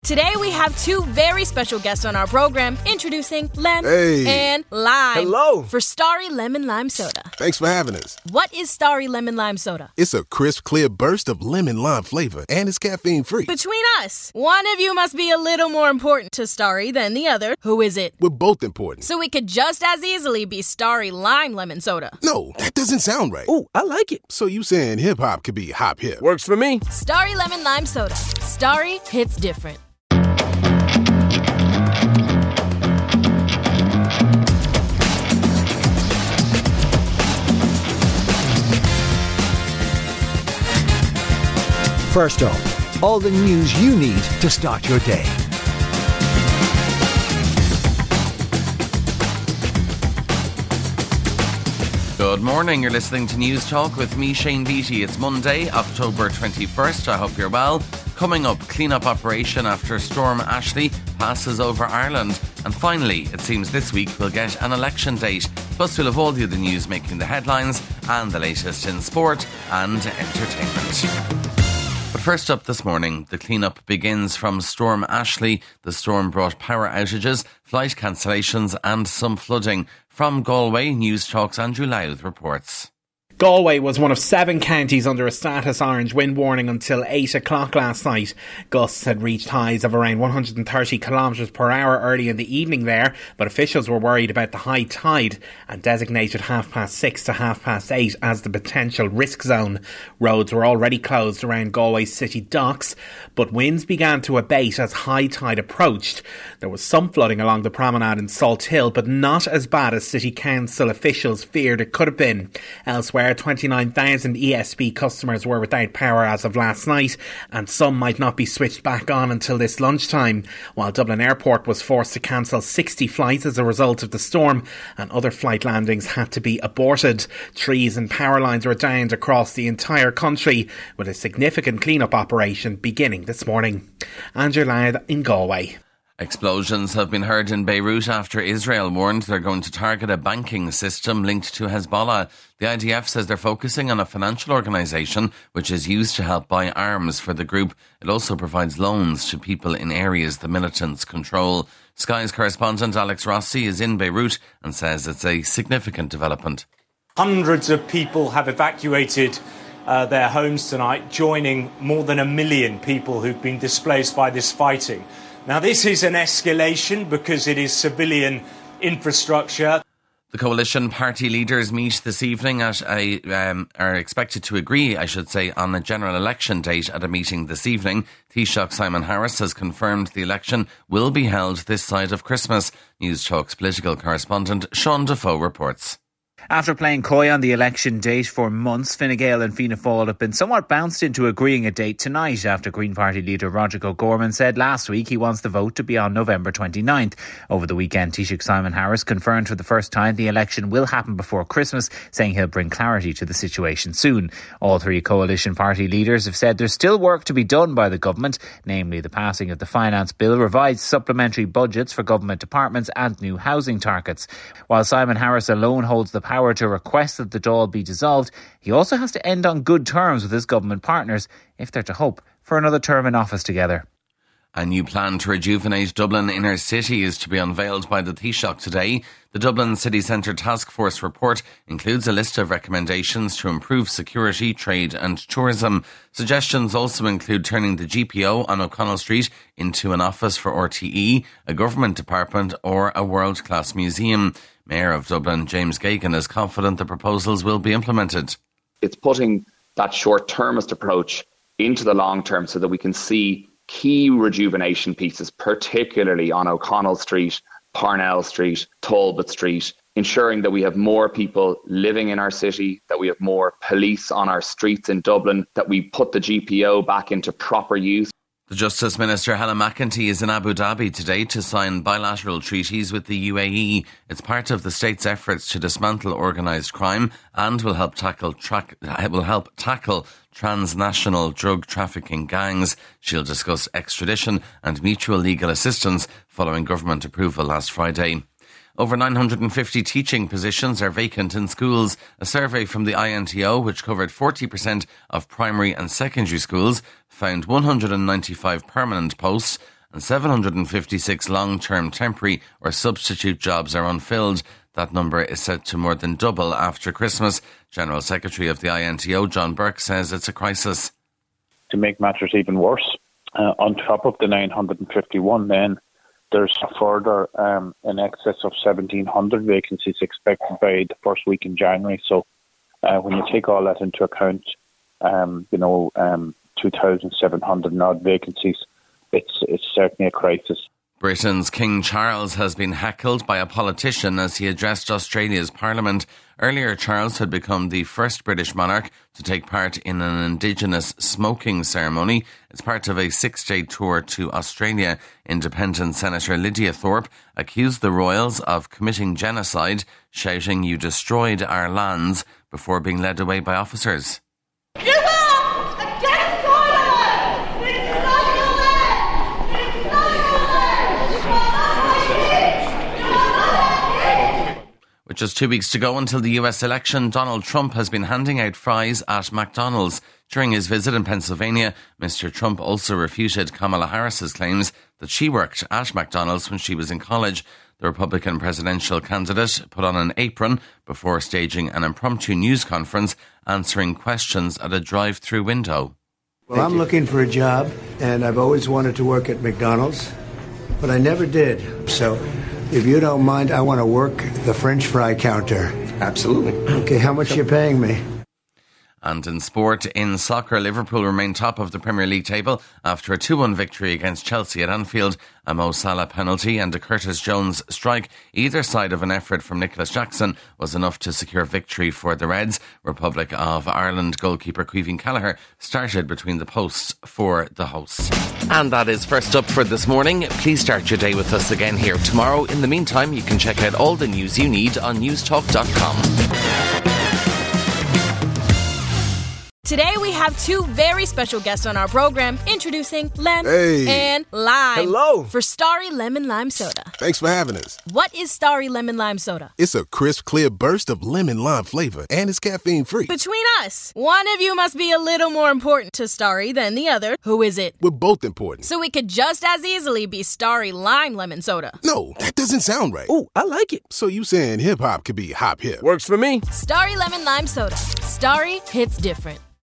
Today we have two very special guests on our program, introducing Lem and Lime. Hello. For Starry Lemon Lime Soda. Thanks for having us. What is Starry Lemon Lime Soda? It's a crisp, clear burst of lemon lime flavor, and it's caffeine-free. Between us, one of you must be a little more important to Starry than the other. Who is it? We're both important. So it could just as easily be Starry Lime Lemon Soda. No, that doesn't sound right. Oh, I like it. So you saying hip-hop could be hop-hip? Works for me. Starry Lemon Lime Soda. Starry hits different. First up, all the news you need to start your day. Good morning, you're listening to News Talk with me, Shane Beattie. It's Monday, October 21st. I hope you're well. Coming up, clean-up operation after Storm Ashley passes over Ireland. And finally, it seems this week we'll get an election date. Plus we'll have all the other news making the headlines and the latest in sport and entertainment. But first up this morning, the clean-up begins from Storm Ashley. The storm brought power outages, flight cancellations and some flooding. From Galway, News Talk's Andrew Louth reports. Galway was one of 7 counties under a status orange wind warning until 8 o'clock last night. Gusts had reached highs of around 130 kilometres per hour early in the evening there, but officials were worried about the high tide and designated 6:30 to 8:30 as the potential risk zone. Roads were already closed around Galway's city docks, but winds began to abate as high tide approached. There was some flooding along the promenade in Salt Hill, but not as bad as City Council officials feared it could have been. Elsewhere, 29,000 ESB customers were without power as of last night, and some might not be switched back on until this lunchtime, while Dublin Airport was forced to cancel 60 flights as a result of the storm, and other flight landings had to be aborted. Trees and power lines were downed across the entire country, with a significant clean-up operation beginning this morning. Andrew Louth in Galway. Explosions have been heard in Beirut after Israel warned they're going to target a banking system linked to Hezbollah. The IDF says they're focusing on a financial organisation which is used to help buy arms for the group. It also provides loans to people in areas the militants control. Sky's correspondent Alex Rossi is in Beirut and says it's a significant development. Hundreds of people have evacuated their homes tonight, joining more than 1 million people who've been displaced by this fighting. Now, this is an escalation because it is civilian infrastructure. The coalition party leaders meet this evening are expected to agree, on a general election date at a meeting this evening. Taoiseach Simon Harris has confirmed the election will be held this side of Christmas. News Talk's political correspondent Sean Defoe reports. After playing coy on the election date for months, Fine Gael and Fianna Fáil have been somewhat bounced into agreeing a date tonight after Green Party leader Roger O'Gorman said last week he wants the vote to be on November 29th. Over the weekend, Taoiseach Simon Harris confirmed for the first time the election will happen before Christmas, saying he'll bring clarity to the situation soon. All 3 coalition party leaders have said there's still work to be done by the government, namely the passing of the finance bill, revised supplementary budgets for government departments and new housing targets. While Simon Harris alone holds the power to request that the Dáil be dissolved, he also has to end on good terms with his government partners if they're to hope for another term in office together. A new plan to rejuvenate Dublin inner city is to be unveiled by the Taoiseach today. The Dublin City Centre Task Force report includes a list of recommendations to improve security, trade and tourism. Suggestions also include turning the GPO on O'Connell Street into an office for RTE, a government department or a world-class museum. Mayor of Dublin, James Geoghegan, is confident the proposals will be implemented. It's putting that short-termist approach into the long term so that we can see key rejuvenation pieces, particularly on O'Connell Street, Parnell Street, Talbot Street, ensuring that we have more people living in our city, that we have more police on our streets in Dublin, that we put the GPO back into proper use. The Justice Minister Helen McEntee is in Abu Dhabi today to sign bilateral treaties with the UAE. It's part of the state's efforts to dismantle organised crime and will help tackle transnational drug trafficking gangs. She'll discuss extradition and mutual legal assistance following government approval last Friday. Over 950 teaching positions are vacant in schools. A survey from the INTO, which covered 40% of primary and secondary schools, found 195 permanent posts and 756 long-term temporary or substitute jobs are unfilled. That number is set to more than double after Christmas. General Secretary of the INTO, John Burke, says it's a crisis. To make matters even worse, on top of the 951 then, there's a further in excess of 1,700 vacancies expected by the first week in January. So when you take all that into account, 2,700 odd vacancies, it's certainly a crisis. Britain's King Charles has been heckled by a politician as he addressed Australia's Parliament. Earlier, Charles had become the first British monarch to take part in an Indigenous smoking ceremony. It's part of a 6-day tour to Australia. Independent Senator Lydia Thorpe accused the royals of committing genocide, shouting, "You destroyed our lands," before being led away by officers. With just 2 weeks to go until the US election, Donald Trump has been handing out fries at McDonald's. During his visit in Pennsylvania, Mr. Trump also refuted Kamala Harris's claims that she worked at McDonald's when she was in college. The Republican presidential candidate put on an apron before staging an impromptu news conference, answering questions at a drive-through window. Well, I'm looking for a job, and I've always wanted to work at McDonald's, but I never did. So, if you don't mind, I want to work the French fry counter. Absolutely. Okay, how much are you paying me? And in sport, in soccer, Liverpool remain top of the Premier League table after a 2-1 victory against Chelsea at Anfield. A Mo Salah penalty and a Curtis Jones strike, either side of an effort from Nicholas Jackson, was enough to secure victory for the Reds. Republic of Ireland goalkeeper Caoimhín Kelleher started between the posts for the hosts. And that is first up for this morning. Please start your day with us again here tomorrow. In the meantime, you can check out all the news you need on newstalk.com. Today we have two very special guests on our program, introducing Lem and Lime. Hello. For Starry Lemon Lime Soda. Thanks for having us. What is Starry Lemon Lime Soda? It's a crisp, clear burst of lemon lime flavor, and it's caffeine-free. Between us, one of you must be a little more important to Starry than the other. Who is it? We're both important. So it could just as easily be Starry Lime Lemon Soda. No, that doesn't sound right. Oh, I like it. So you saying hip-hop could be hop-hip? Works for me. Starry Lemon Lime Soda. Starry hits different.